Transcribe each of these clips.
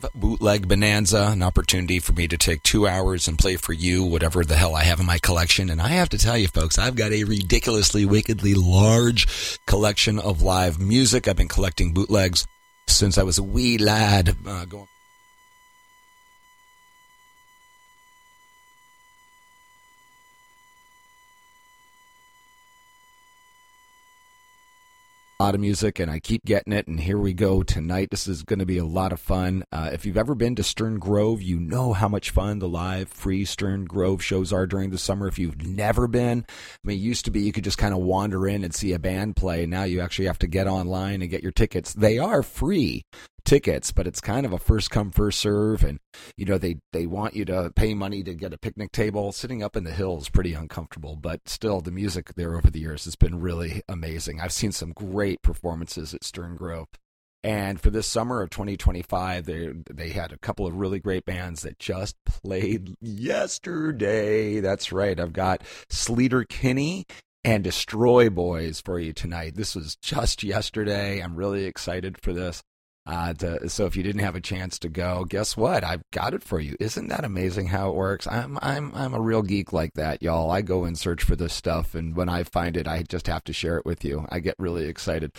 live bootleg bonanza, an opportunity for me to take 2 hours and play for you whatever the hell I have in my collection. And I have to tell you, folks, I've got a ridiculously, wickedly large collection of live music. I've been collecting bootlegs since I was a wee lad, going lot of music, and I keep getting it, and here we go tonight. This is going to be a lot of fun. If you've ever been to Stern Grove, you know how much fun the live free Stern Grove shows are during the summer. If you've never been, I mean, it used to be you could just kind of wander in and see a band play. Now you actually have to get online and get your tickets. They are free tickets, but it's kind of a first come first serve, and you know they want you to pay money to get a picnic table. Sitting up in the hill is pretty uncomfortable, but still the music there over the years has been really amazing. I've seen some great performances at Stern Grove, and for this summer of 2025 they had a couple of really great bands that just played yesterday. That's right, I've got Sleater Kinney and Destroy Boys for you tonight. This was just yesterday. I'm really excited for this. So if you didn't have a chance to go, guess what? I've got it for you. Isn't that amazing how it works? I'm a real geek like that, y'all. I go and search for this stuff, and when I find it, I just have to share it with you. I get really excited.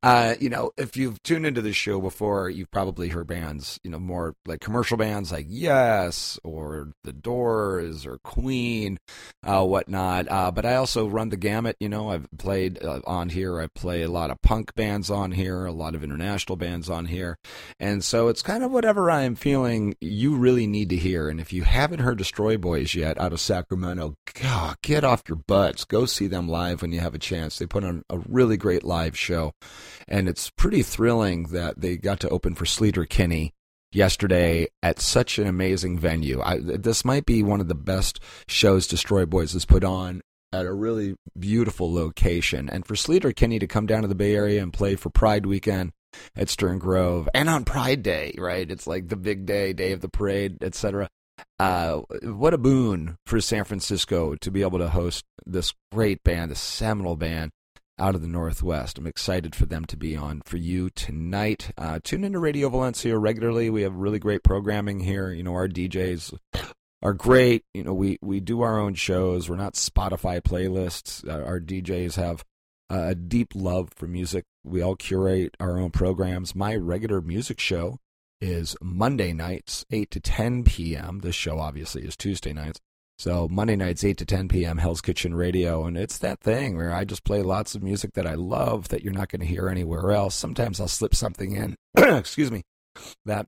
If you've tuned into this show before, you've probably heard bands, more like commercial bands like Yes or The Doors or Queen, whatnot. But I also run the gamut. I've played on here. I play a lot of punk bands on here, a lot of international bands on here. And so it's kind of whatever I'm feeling you really need to hear. And if you haven't heard Destroy Boys yet out of Sacramento, God, get off your butts. Go see them live when you have a chance. They put on a really great live show. And it's pretty thrilling that they got to open for Sleater Kinney yesterday at such an amazing venue. This might be one of the best shows Destroy Boys has put on at a really beautiful location. And for Sleater Kinney to come down to the Bay Area and play for Pride Weekend at Stern Grove, and on Pride Day, right? It's like the big day of the parade, etc. What a boon for San Francisco to be able to host this great band, this seminal band out of the Northwest. I'm excited for them to be on for you tonight. Tune into Radio Valencia regularly. We have really great programming here. Our DJs are great. We do our own shows. We're not Spotify playlists. Our DJs have a deep love for music. We all curate our own programs. My regular music show is Monday nights, 8 to 10 p.m. This show, obviously, is Tuesday nights. So Monday nights, 8 to 10 p.m., Hell's Kitchen Radio. And it's that thing where I just play lots of music that I love that you're not going to hear anywhere else. Sometimes I'll slip something in, excuse me, that,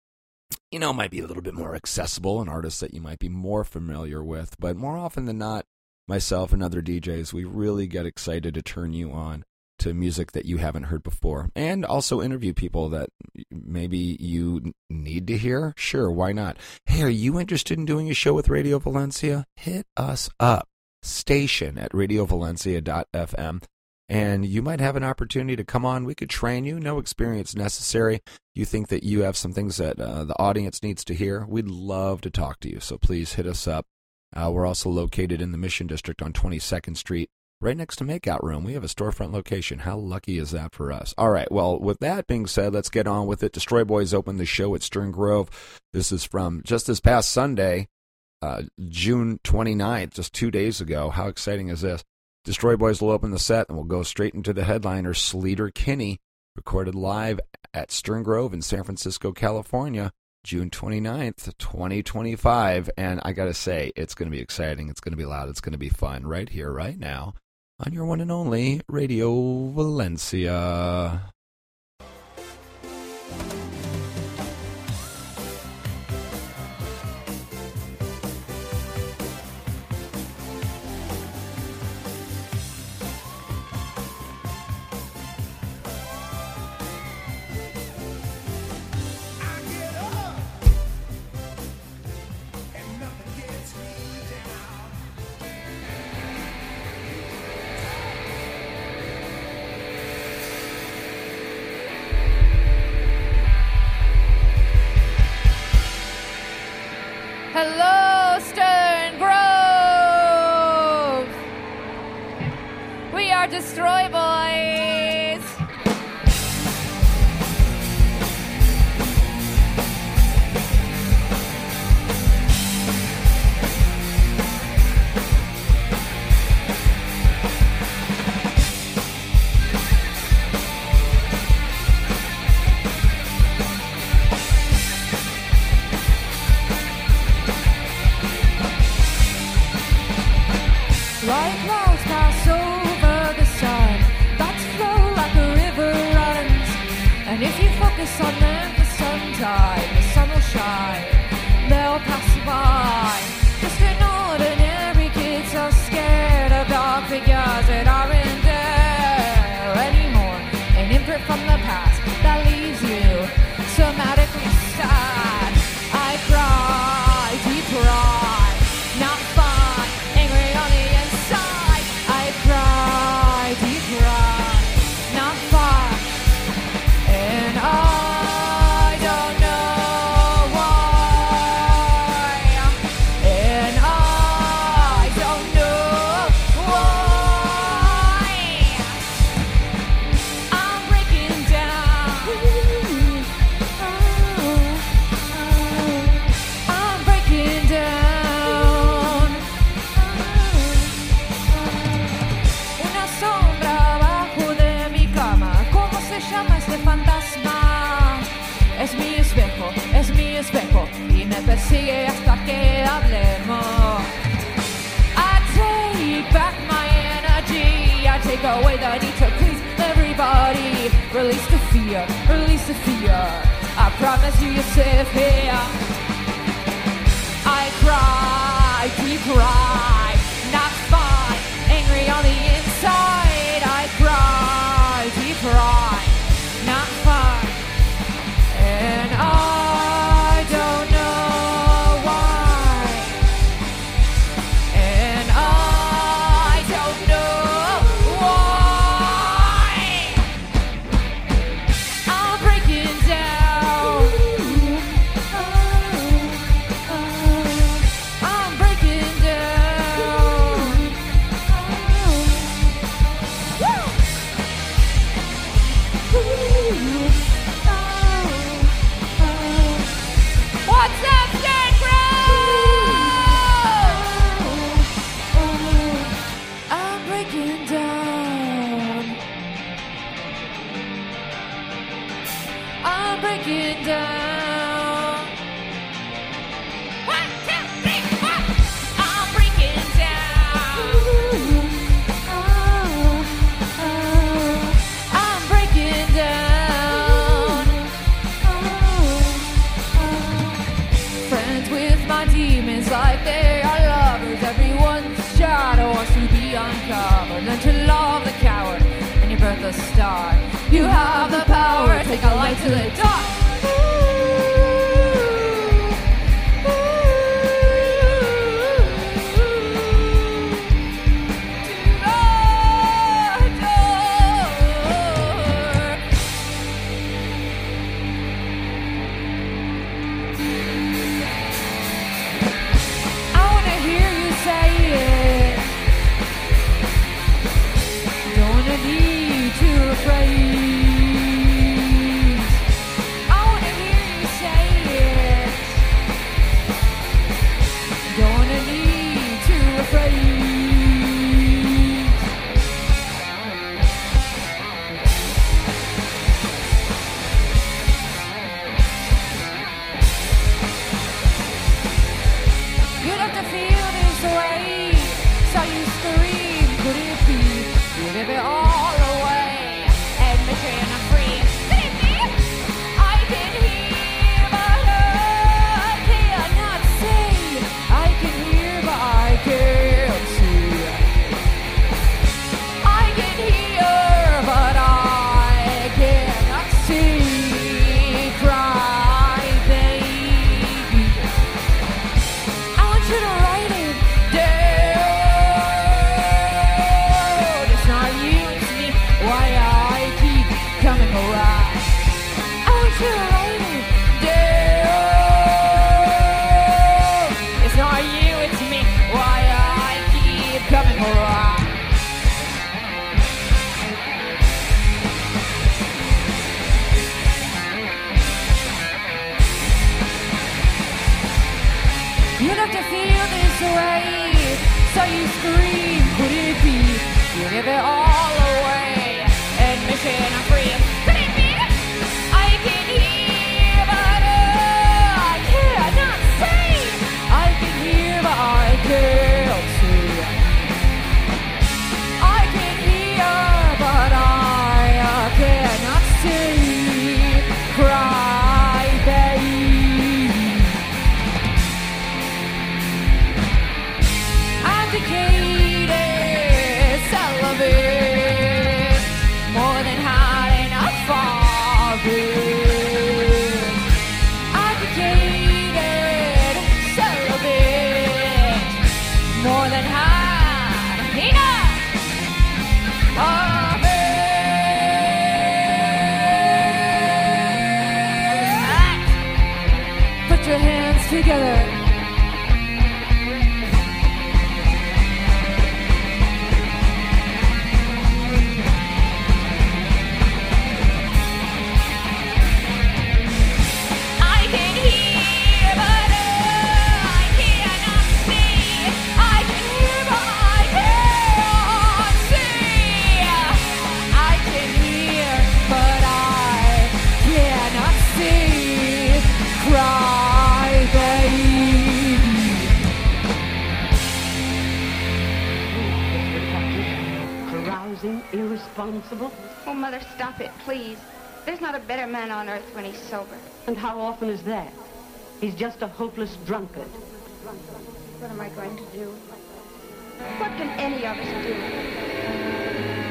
might be a little bit more accessible, an artist that you might be more familiar with. But more often than not, myself and other DJs, we really get excited to turn you on to music that you haven't heard before, and also interview people that maybe you need to hear. Sure, why not? Hey, are you interested in doing a show with Radio Valencia? Hit us up, station at radiovalencia.fm, and you might have an opportunity to come on. We could train you, no experience necessary. You think that you have some things that the audience needs to hear? We'd love to talk to you, so please hit us up. We're also located in the Mission District on 22nd Street, right next to Makeout Room. We have a storefront location. How lucky is that for us? All right, well, with that being said, let's get on with it. Destroy Boys opened the show at Stern Grove. This is from just this past Sunday, June 29th, just 2 days ago. How exciting is this? Destroy Boys will open the set, and we'll go straight into the headliner, Sleater Kinney, recorded live at Stern Grove in San Francisco, California, June 29th, 2025, and I gotta say, it's gonna be exciting, it's gonna be loud, it's gonna be fun, right here, right now, on your one and only Radio Valencia. Hello, Stern Grove! We are Destroy Boys! on them, the sun tide, the sun will shine. They'll pass by. Just an ordinary kid so scared of dark figures that aren't there anymore. An imprint from the past that leaves you somatically sad. I cry, deep cry, not fun, angry on the inside. I cry, deep cry, not fun, and I don't know why, and I don't know why. I'm breaking down. I'm breaking down. Una sombra abajo de mi cama. ¿Cómo se llama este fantasma? Es mi espejo y me persigue hasta que hablemos. I take back my energy. I take away the need to please everybody. Release the fear, release the fear. I promise you, you're safe here. I cry, deep cry, not fine, angry on the inside. I cry, deep cry, not fine, and I don't know why, and I don't know why. I'm breaking down. I'm breaking down. What's up, Scarecrow? I'm breaking down. I'm breaking down. 1, 2, 3, 4. I'm breaking down. I'm breaking down. Friends with my demons like they are lovers. Everyone's shadow wants to be uncovered. Learn to love the coward and you birth a star. You have the power, take a light to the dark. I wanna hear you say it. Don't wanna need to rephrase. I wanna hear you say it. Don't wanna need to rephrase. You'd have to feel this way. Saw you scream, could it be? You give it all away. Admission I'm free. Could it be? I can hear, but I cannot see. I can hear, but I can't see. I can hear, but I cannot see. Cry, baby. I want you to write it down. It's not you, it's me. Why I keep coming around. I want you to write it down. It's not you, it's me. Why I keep coming around. You have to feel this way. So you scream, could it be? You give it all away. Admission I'm free. Could it be? I can hear, but I cannot see. I can hear, but I can't see. I can hear, but I cannot see. Cry. together. Irresponsible? Oh, Mother, stop it, please. There's not a better man on earth when he's sober. And how often is that? He's just a hopeless drunkard. What am I going to do? What can any of us do?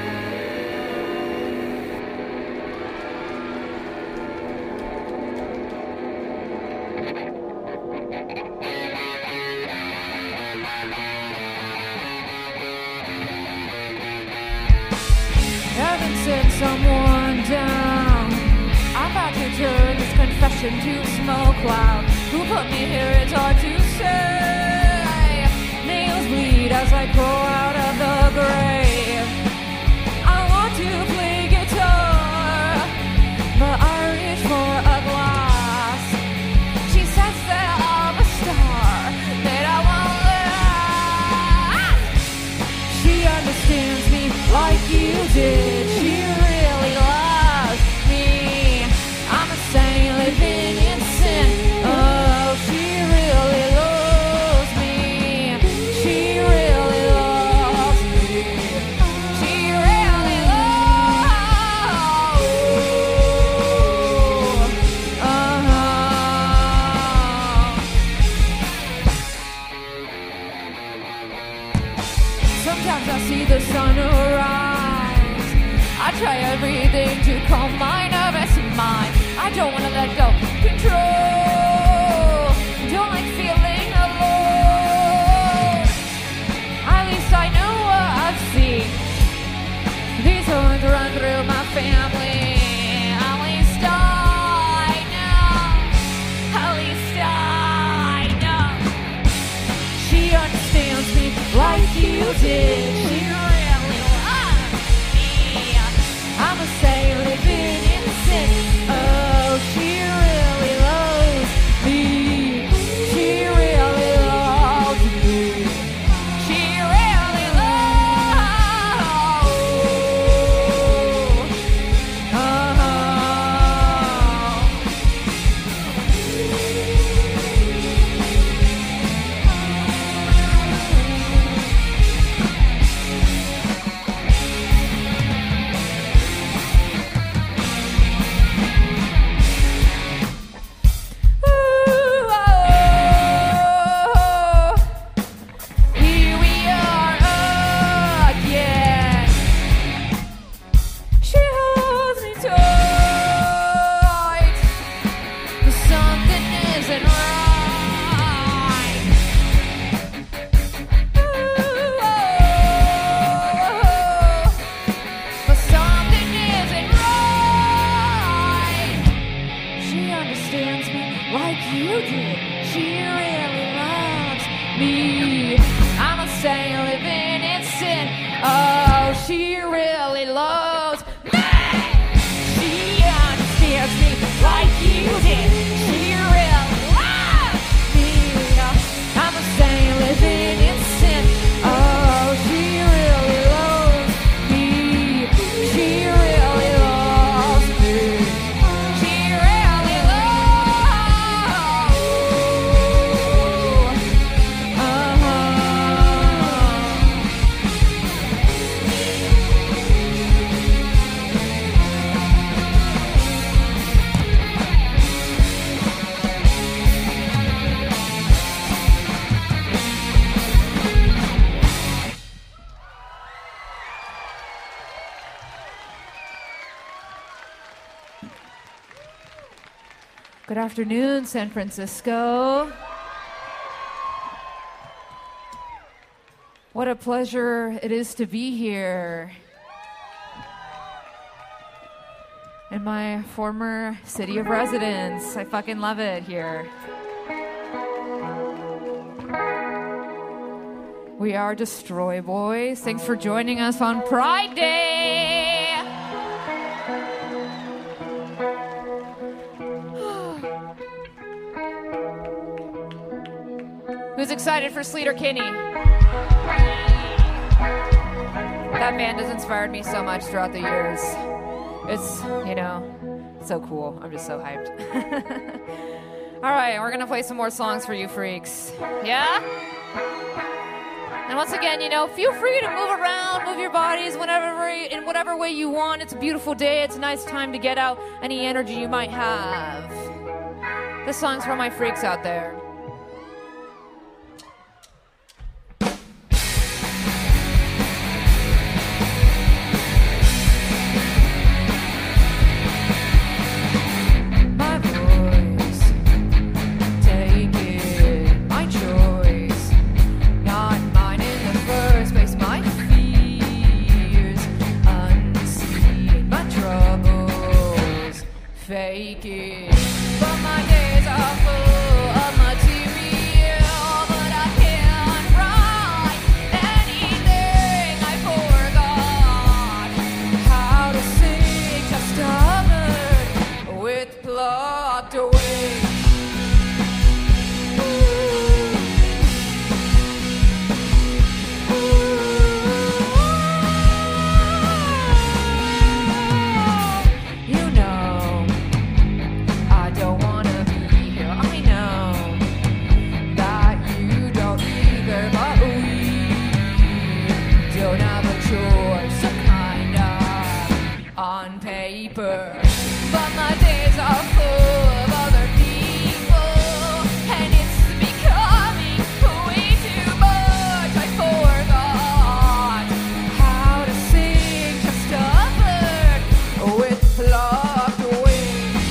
Heaven sent someone down. I'm about to turn this confession to a smoke cloud. Who put me here, it's hard to say. Nails bleed as I crawl out of the grave. I want to play guitar, but I reach for a glass. She says that I'm a star, that I won't last. She understands me like you did. She really loves me. I'm a saint living in sin. Oh, she really loves me. She really loves me. She really loves. Sometimes I see the sun arise. I try everything to calm my nervous mind. I don't want to let go control. Don't like feeling alone. At least I know what I've seen. These horns run through my family. At least I know. At least I know. She understands me like you did. She really loves me. I'm a saint living in sin. Oh, she really loves me. She really loves me. She really loves. Here we are again. She holds me tight, but something isn't right. But something isn't right. She understands me like you did. She really loves me. I'm a saint living in sin. Oh, she really loves me. She understands me like you did. She really loves me. I'm a saint living in sin. Oh, she really loves me. She really loves me. She really loves. Good afternoon, San Francisco. What a pleasure it is to be here in my former city of residence. I fucking love it here. We are Destroy Boys. Thanks for joining us on Pride Day. Who's excited for Sleater Kinney? That band has inspired me so much throughout the years. It's, you know, so cool. I'm just so hyped. All right, we're going to play some more songs for you freaks. Yeah? And once again, you know, feel free to move around, move your bodies in whatever way you want. It's a beautiful day. It's a nice time to get out any energy you might have. This song's for my freaks out there. Fake it, but my days are full of material, but I can't write anything I forgot how to sing, just stubborn with plucked away. But my days are full of other people, and it's becoming way too much. I forgot how to sing, just a bird with plucked wings.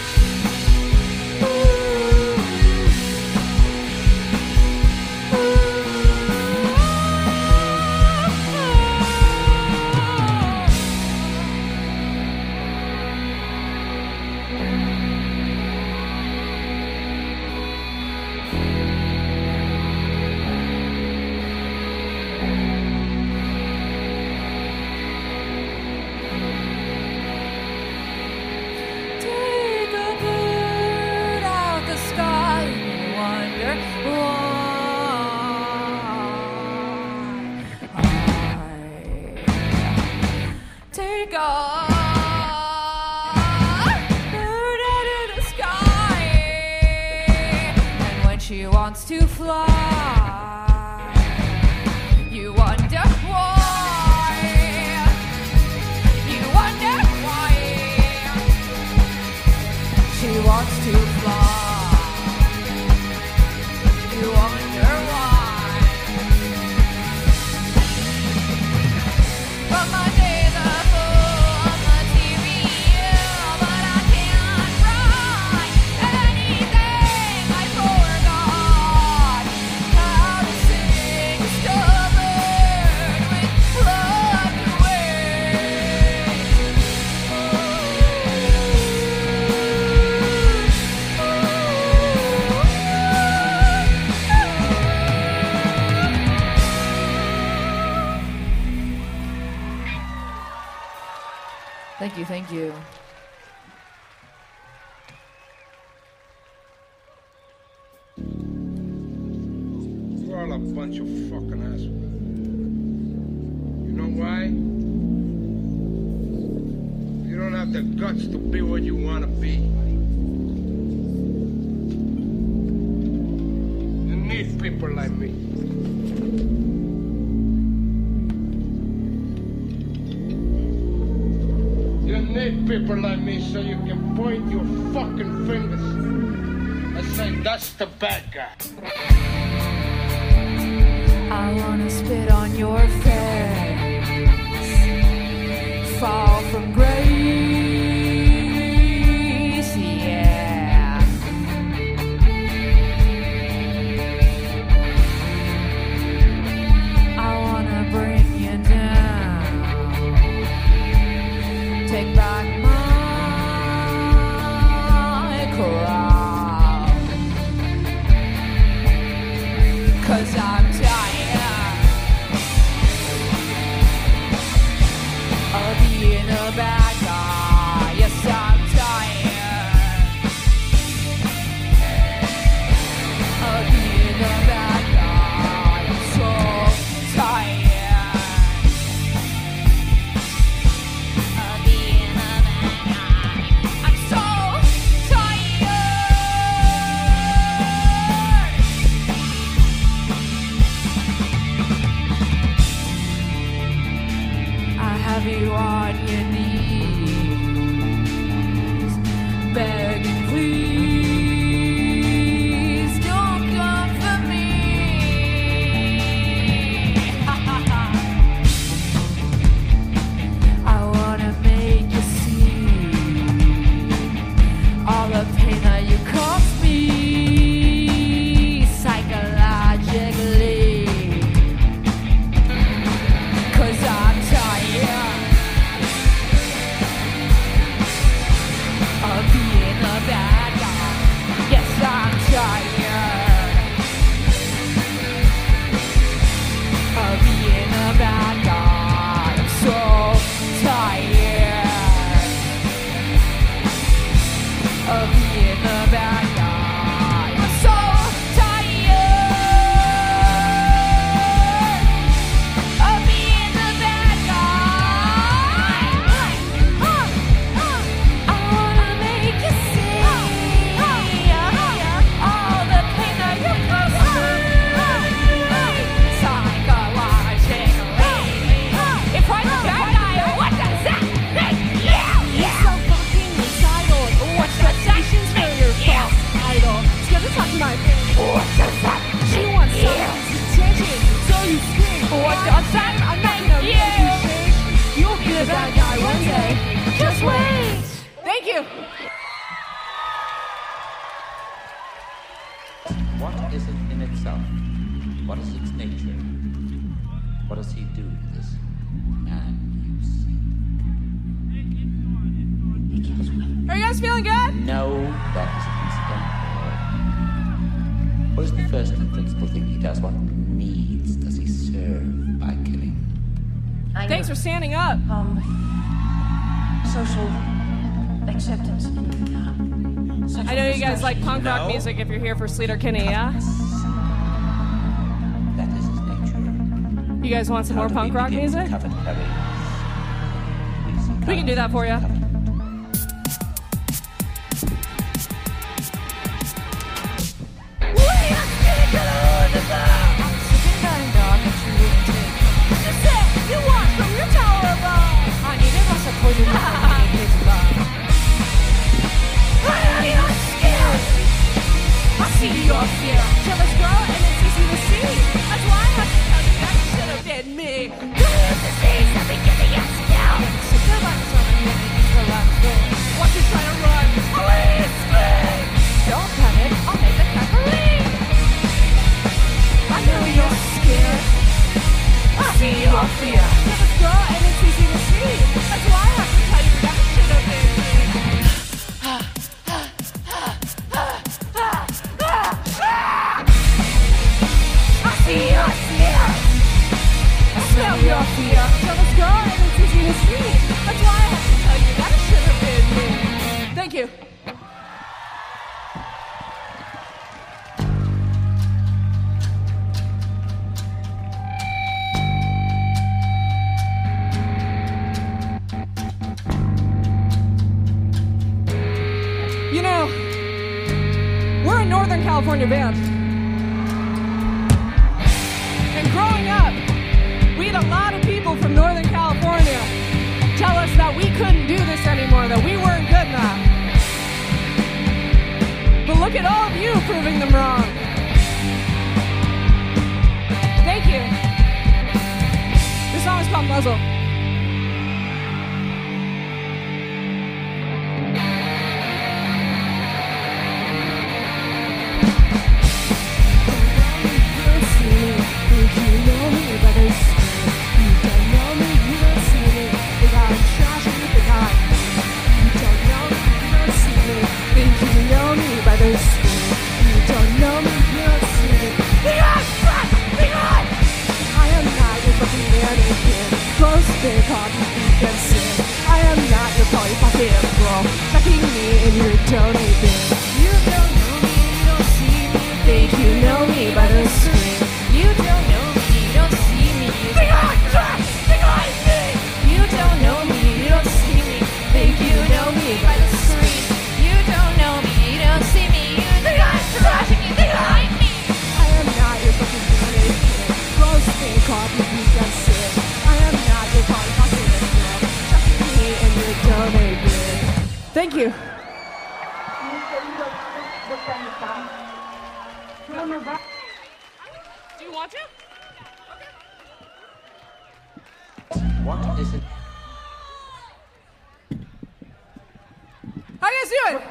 She wants to fly. You wonder why. You wonder why. She wants to fly. You wonder why. But my days are full of material, but I can't write anything I forgot how to sing, stubborn with plucked Thank you, thank you. You're all a bunch of fucking assholes. You know why? You don't have the guts to be what you want to be. You need people like me. You need people like me so you can point your fucking fingers and say, that's the bad guy. I wanna spit on your face, fall from grace, yeah. I wanna bring you down, take back my crown, 'cause I'm tired. on your knees, begging, please don't come for me. I wanna make you see all the pain that you caused me psychologically. 'Cause I'm tired of being the bad guy. Yes, I'm tired of being the bad guy. I'm so tired of being the bad guy. I'm so tired of being the bad guy. I wanna make you see all the pain that you caused me psychologically. If I'm the bad guy, what does that make you? You're so fucking entitled. What's the actions for your false idol? Scared to talk to my friend. What does that? She wants someone's attention, so you scream. What does that make you? You'll be the bad guy one day. Just wait. Thank you. What is it in itself? What is its nature? What does he do with this man you see? He kills women. Are you guys feeling good? No, that is incidental. What is the first and principal thing he does? What needs does he serve by killing? Thanks for standing up. Social acceptance. I know you guys like punk rock music if you're here for Sleater Kinney, yeah? That is his nature. You guys want some more How do we punk rock begin to music? covet Harry? see We can do that for you. Your fear, jealous girl, and it's easy to see. That's why I have to tell you that should have been me. Good disease, let me get the yes now. So good luck, so many women for last day. Watch you try to run, please, please. Don't panic, I'll make the cat believe. I know you're scared. I see your fear, jealous girl, and it's easy to see. That's why I have to tell you that should have been me. I smell your fear. Jealous girl, and it's easy to see. That's why I have to tell you that it should have been me. Thank you. You know, we're a Northern California band. And growing up, we had a lot of people from Northern California tell us that we couldn't do this anymore, that we weren't good enough. But look at all of you proving them wrong. Thank you. This song is called Muzzle. Thank you. Mis queridos descansados, yo me va. Do you want to? What is it? How you guys doing?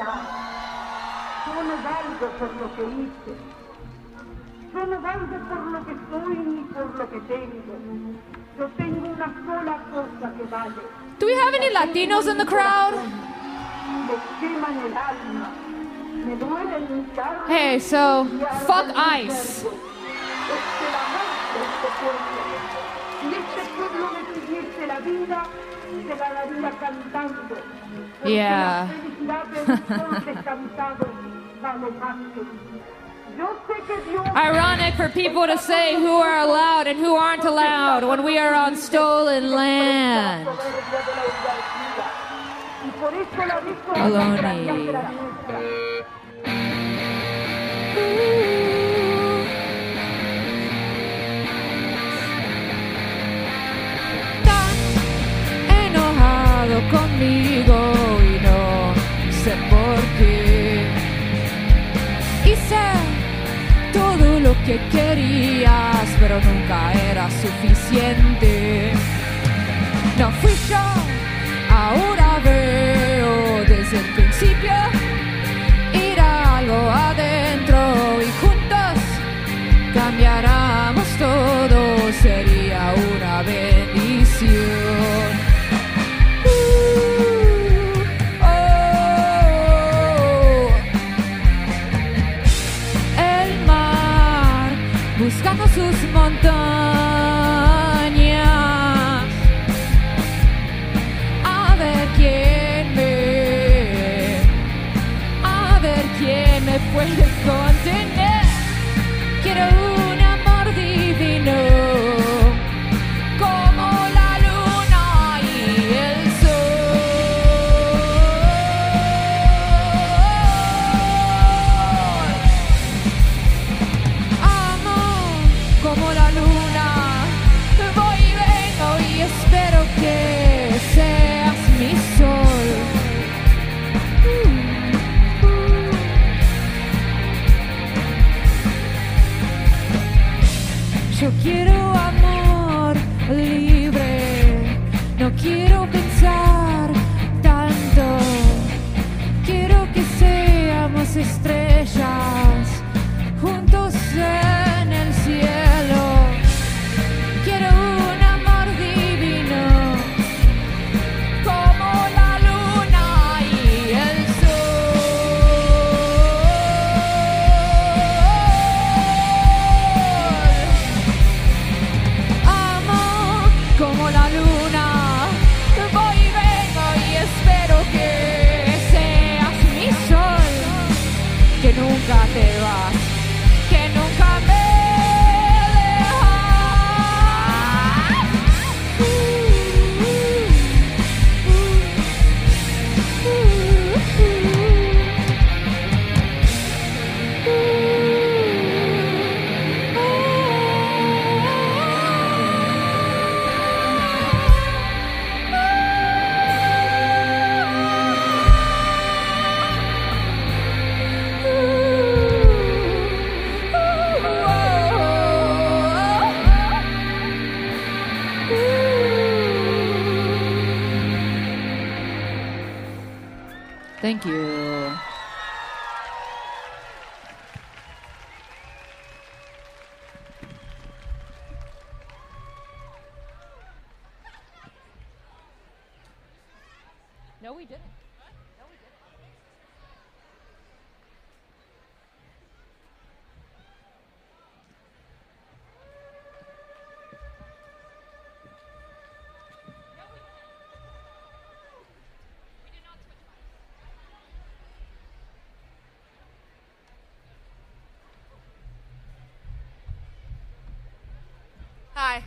Yo no valgo por lo que hice. Yo no valgo por lo que soy ni por lo que tengo. Yo tengo una sola cosa que vale. Do we have any Latinos in the crowd? Me queman el alma. Me duele mi carne. Hey, so fuck ICE. Es que la muerte de este pueblo. Si este pueblo me pidiese la vida, se la daría cantando. Porque Yeah. la felicidad de los hombres cantados vale más que vida. Yo sé que Dios Ironic for people to say who are allowed and who aren't allowed when we are on stolen land. y por eso la dijo Baloney. la nuestra. Tan enojado conmigo y no sé por qué. Hice todo lo que querías, pero nunca era suficiente. No fui yo, ahora veo desde el principio. Ir a algo adentro y juntos cambiáramos todo, sería una bendición. Oh. El mar buscando sus montañas, a ver quién me puede contener. Quiero un amor divino, como la luna y el sol. Amo como la luna, voy y vengo y espero que seas mi sol. Yo quiero amor libre, no quiero pensar tanto, quiero que seamos estrellas juntos en el cielo. Quiero un amor divino, como la luna y el sol. Amo como la luna, voy y vengo y espero que seas mi sol, que nunca te vas, que nunca me Thank you. No, we didn't. Hi.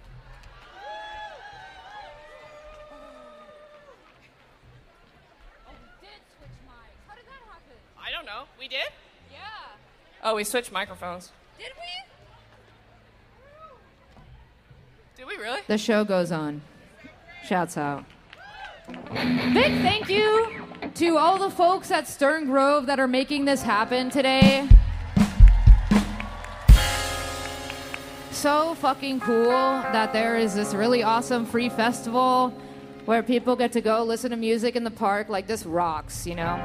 I don't know. We did? Yeah. Oh, we switched microphones. Did we? Did we really? The show goes on. Shouts out. Big thank you to all the folks at Stern Grove that are making this happen today. So fucking cool that there is this really awesome free festival where people get to go listen to music in the park. Like, this rocks, you know?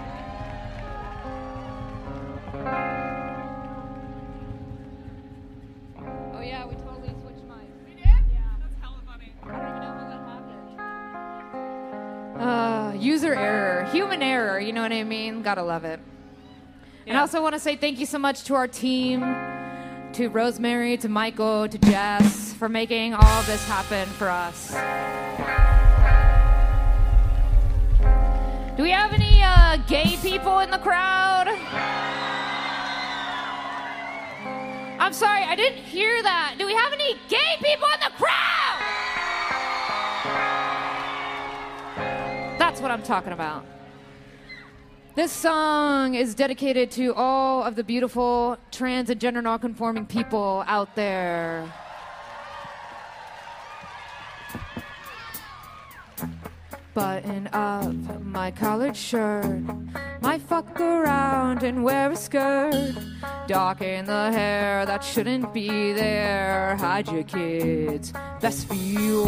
Oh yeah, we totally switched mics. We did? Yeah. That's hella funny. I don't even know how that happened. User error, human error, you know what I mean? Gotta love it. And I also want to say thank you so much to our team, to Rosemary, to Michael, to Jess, for making all this happen for us. Do we have any gay people in the crowd? I'm sorry, I didn't hear that. Do we have any gay people in the crowd? That's what I'm talking about. This song is dedicated to all of the beautiful trans and gender nonconforming people out there. Button up my collared shirt, might fuck around and wear a skirt, darken the hair that shouldn't be there, hide your kids, best for you.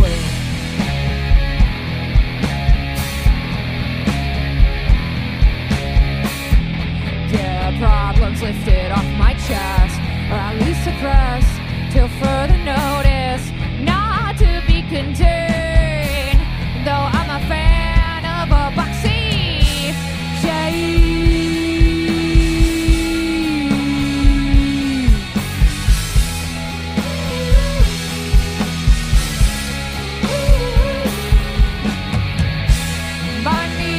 Get problems lifted off my chest, or at least suppressed till further notice, not to be contained, though I'm a fan of a boxy shade. Bind me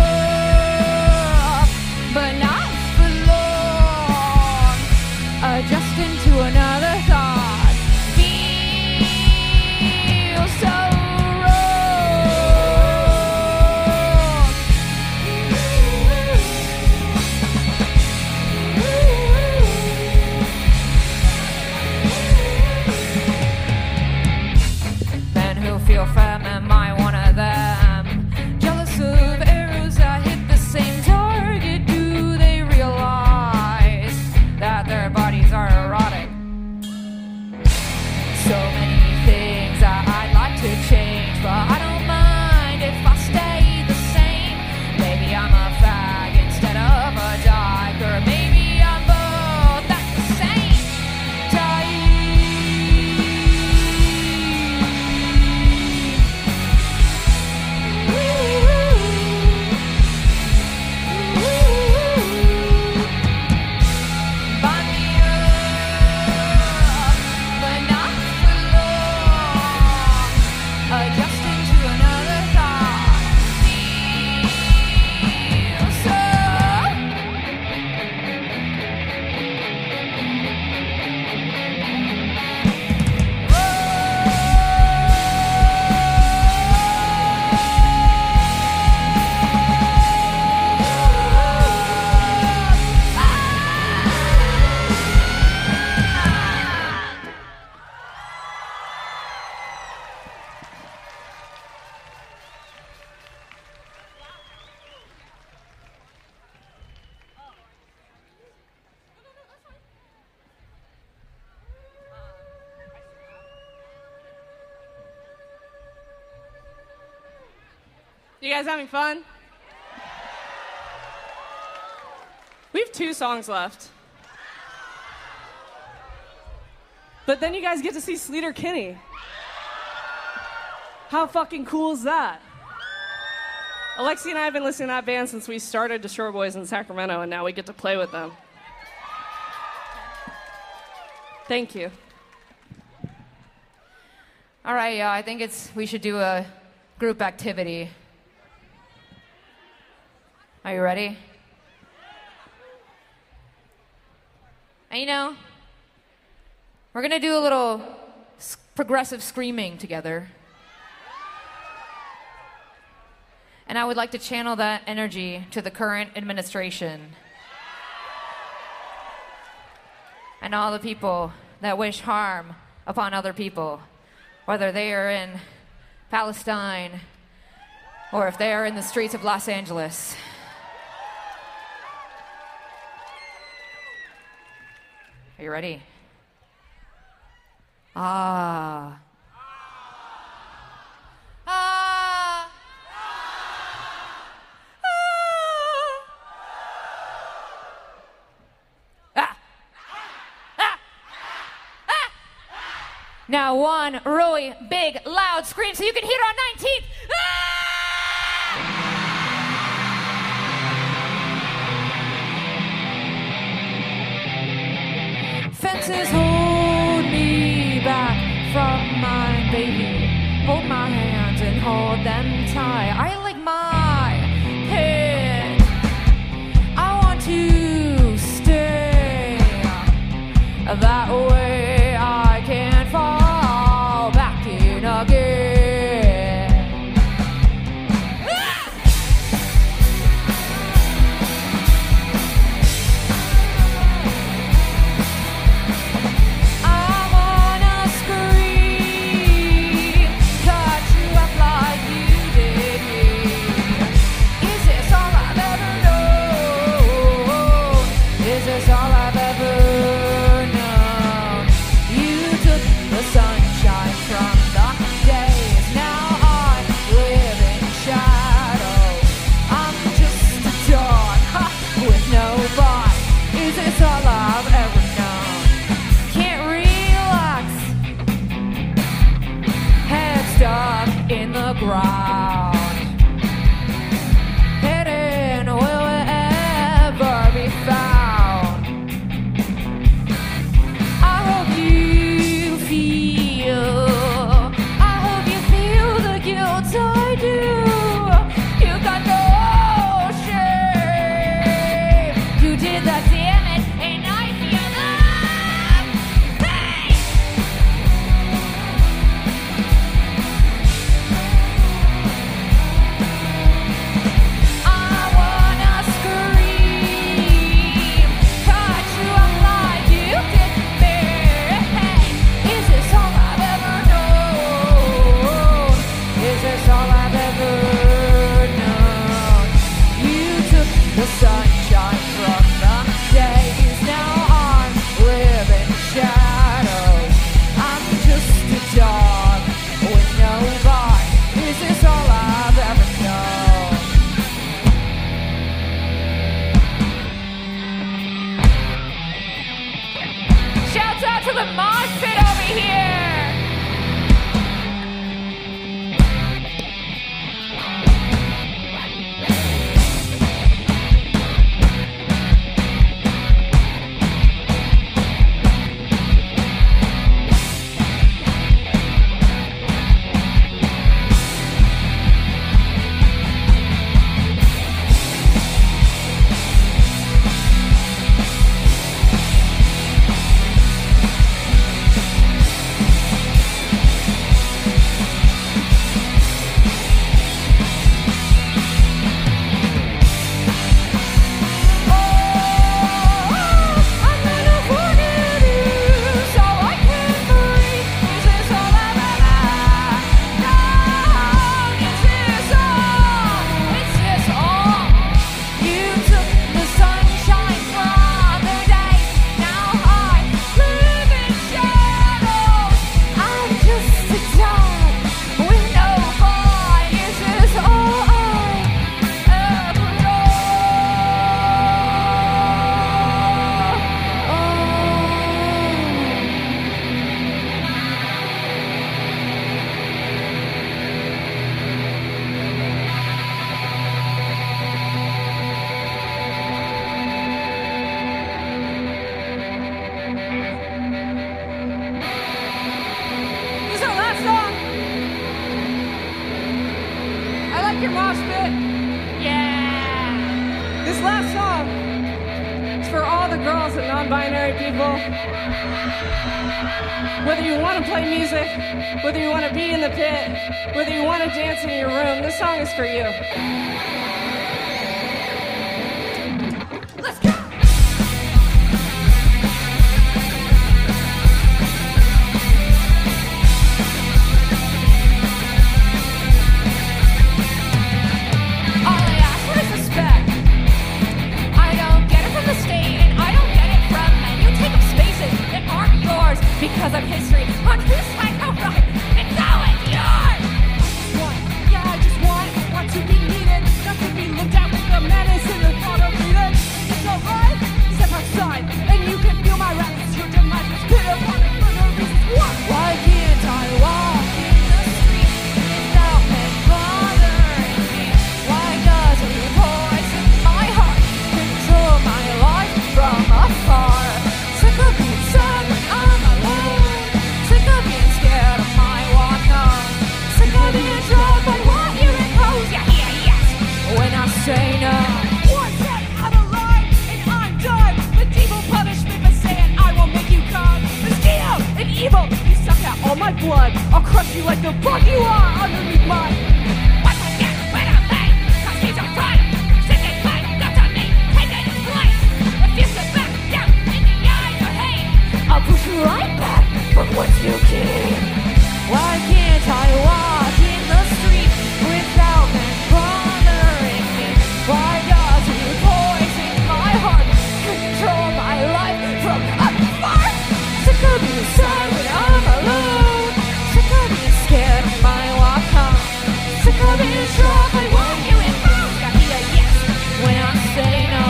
up, but not for long. Adjust into another thought. Feel so men who feel femme, am I one of them? Jealous of arrows that hit the same target. Do they realize that their bodies are erotic? So many things that I'd like to change, but I don't mind if I stay the same. Maybe I'm a fag instead of a dyke, or maybe I'm both at the same time. Bind me up, but not for long. Adjust into another thought. Feel so. You guys having fun? We have 2 songs left. But then you guys get to see Sleater Kinney. How fucking cool is that? Alexi and I have been listening to that band since we started Destroyer Boys in Sacramento, and now we get to play with them. Thank you. All right, I think we should do a group activity. Are you ready? And you know, we're gonna do a little progressive screaming together. And I would like to channel that energy to the current administration and all the people that wish harm upon other people, whether they are in Palestine, or if they are in the streets of Los Angeles. Are you ready? Ah. Ah. Ah. Ah. Ah. Now one really big, loud scream so you can hear it on 19th. Fences hold me back from my baby. Hold my hands and hold them tight. I like my head. I want to stay. That way I can fall back in again. Ground. Hidden, will it ever be found? I hope you feel the guilt I do. You got no shame. You did that, damn it, and I feel the pain. The sunshine from the days, now I'm living shadows. I'm just a dog with no bite. Is this all I've ever known? Shouts out to the mosh pit over here. Your mosh pit? Yeah! This last song is for all the girls and non-binary people. Whether you want to play music, whether you want to be in the pit, whether you want to dance in your room, this song is for you. Let's go! life. I'll crush you like the bug you are underneath mine. Once again, when I'm late, 'cause he's a front. Sitting tight, not on me, taking his place. Refuse to back down in the eyes of hate. I'll push you right back from what you keep. Why can't I walk in the street without them bothering me? Why does he poison my heart, control my life from afar? Sick of being sad when I'm alone. Sick of being scared of my walk home. Sick of being sure I want you involved. Got me a yes when I say no.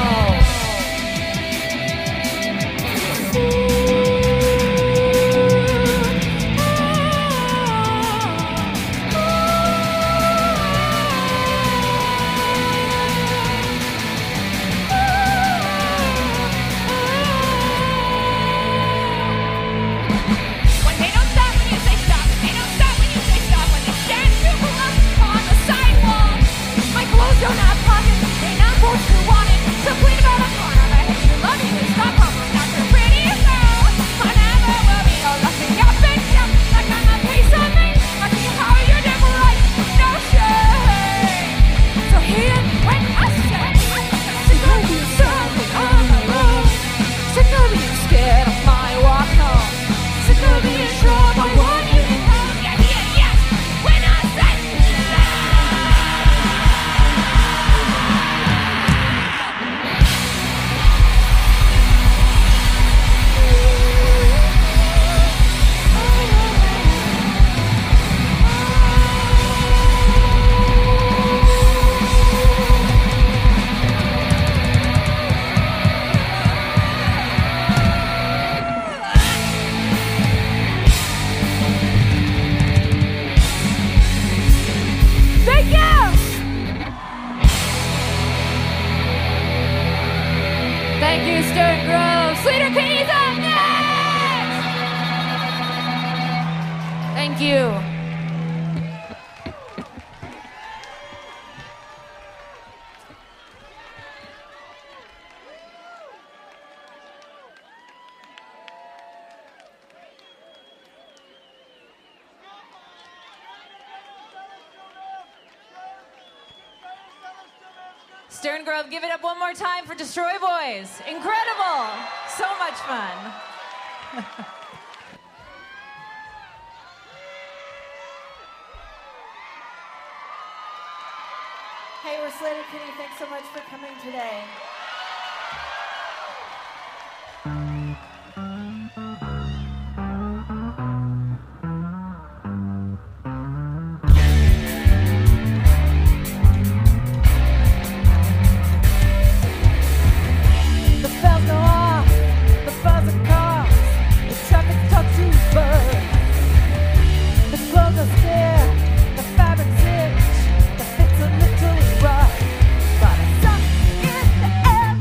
When they don't stop when you say stop, they don't stop when you say stop. When they stand too close on the sidewalk. My clothes don't have pockets, they're not supposed to want it. So clean about a corner, I hate to love you, it's not home. Not your pretty girl, I never will be. You're locking up and down like I'm a piece of me. I see how you did right, no shame. So hear when I say, sick of being sad when I'm alone. Sick of being scared of my walk home. Sick of being sure I want you to know. Yeah, yeah, yes, when I say thank you! Thank you, Stern Grove. Sleater Kinney's up next! Thank you. Stern Grove, give it up one more time for Destroy Boys. Incredible. So much fun. Hey, we're Sleater Kinney. Thanks so much for coming today. The bells go off, the buzz of cars, the traffic talks to birds. The clothes are stiff, the fabric's itch, the fit's a little rough, but something in the air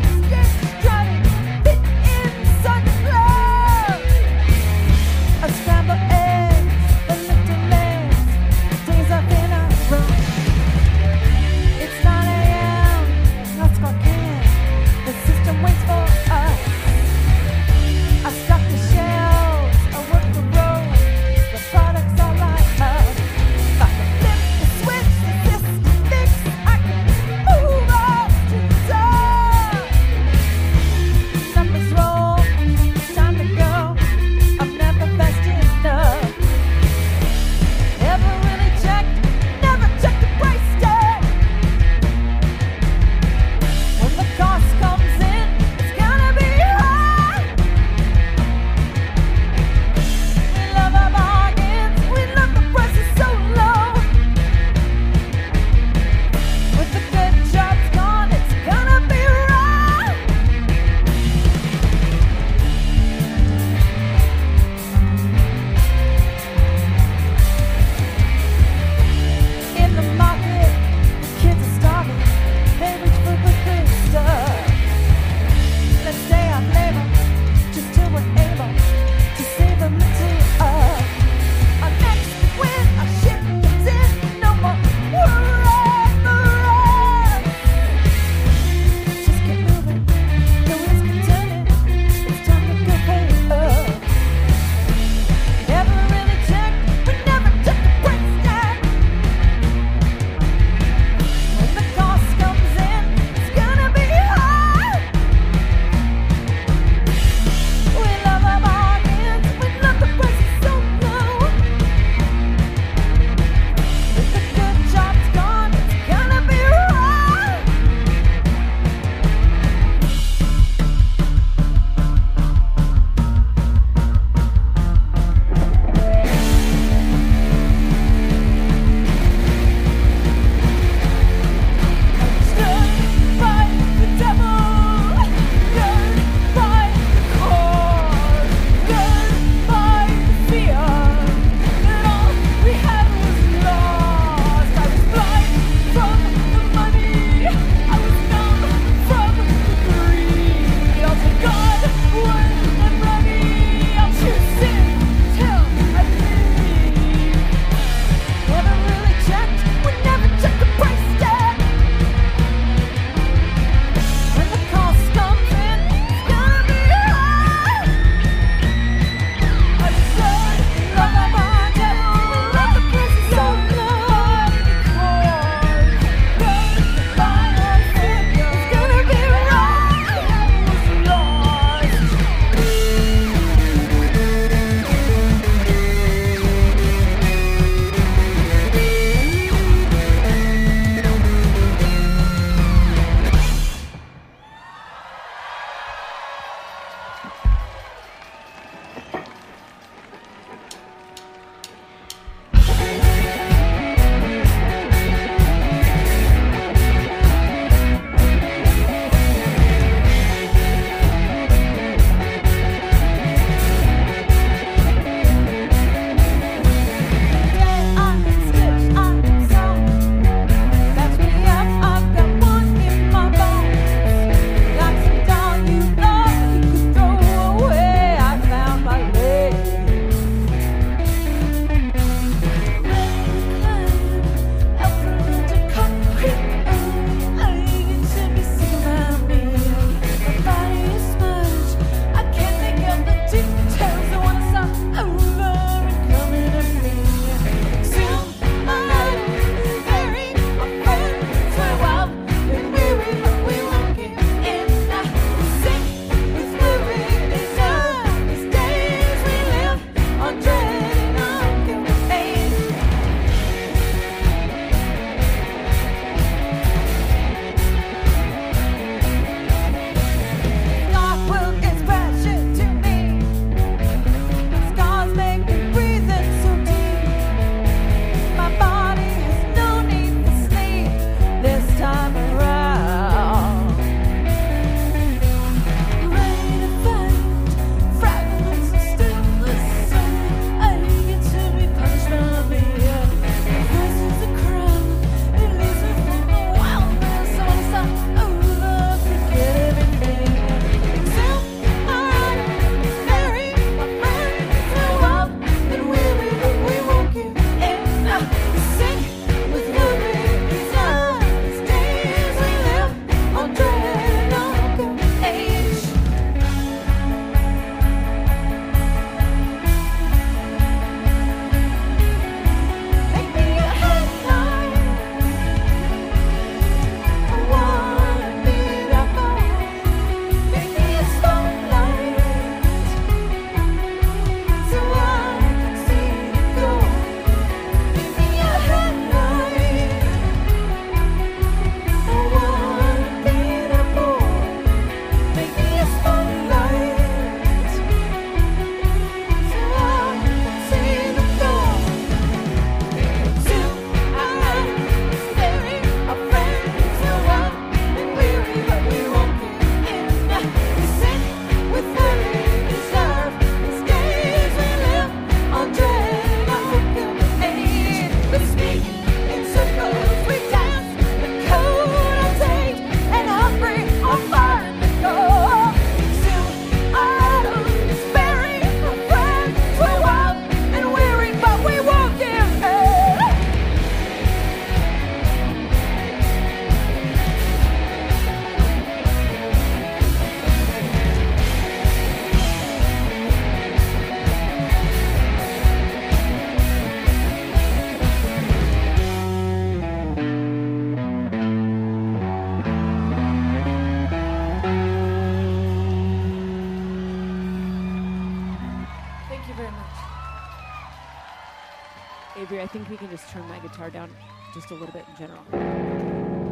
think we can just turn my guitar down just a little bit in general.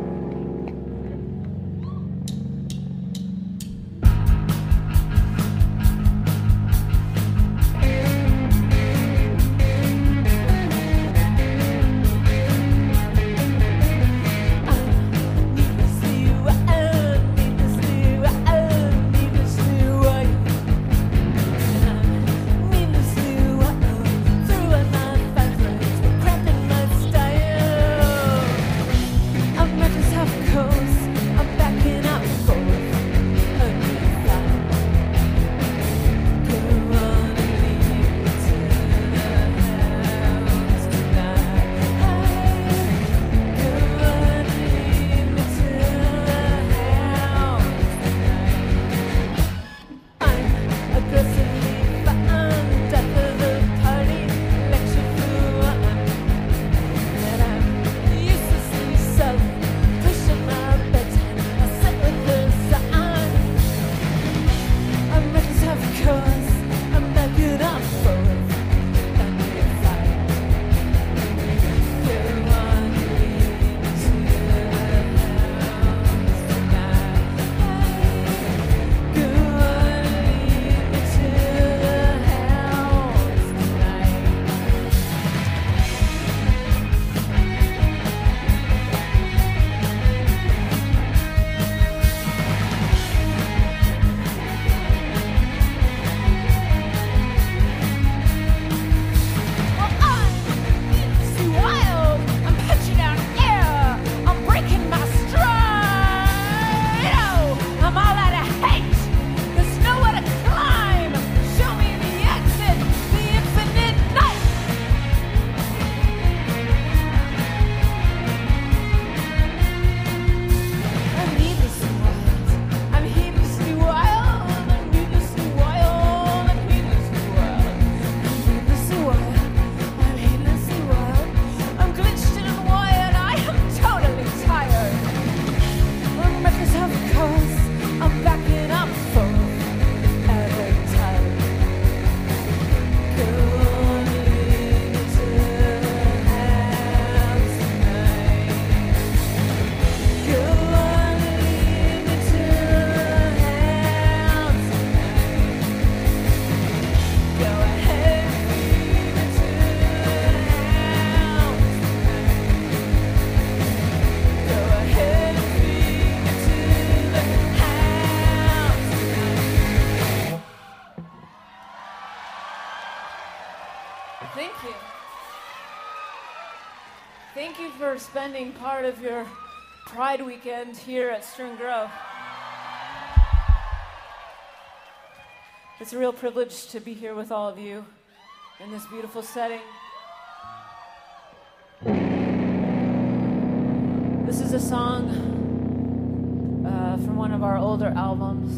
Thank you. Thank you for spending part of your Pride weekend here at Stern Grove. It's a real privilege to be here with all of you in this beautiful setting. This is a song from one of our older albums,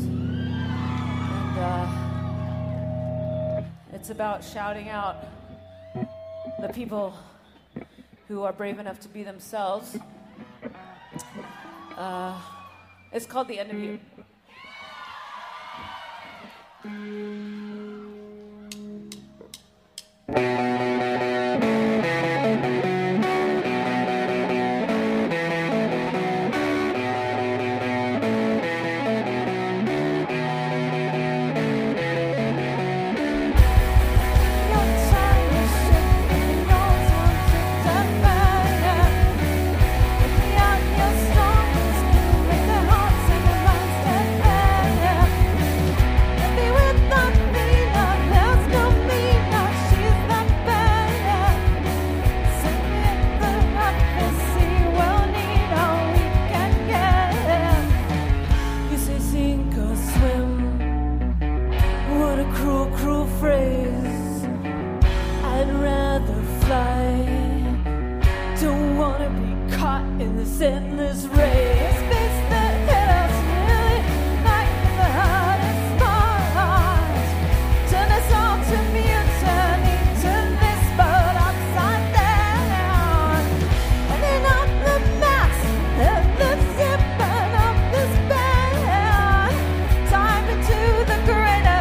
and it's about shouting out the people who are brave enough to be themselves. It's called The End of You.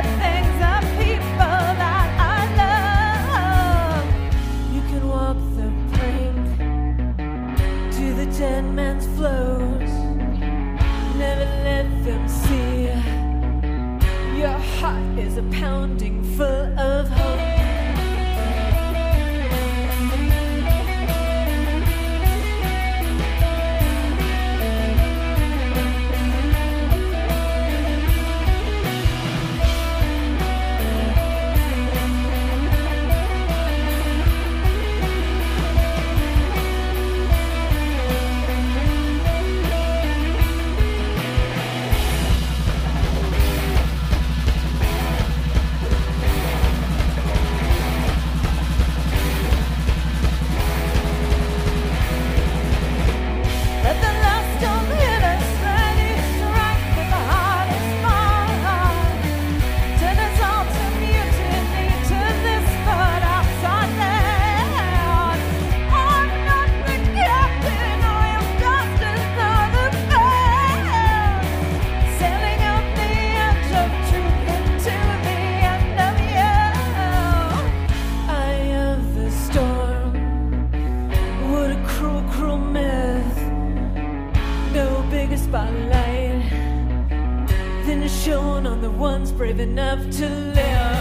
The are pounding full of hope. Spotlight, then it's shown on the ones brave enough to live.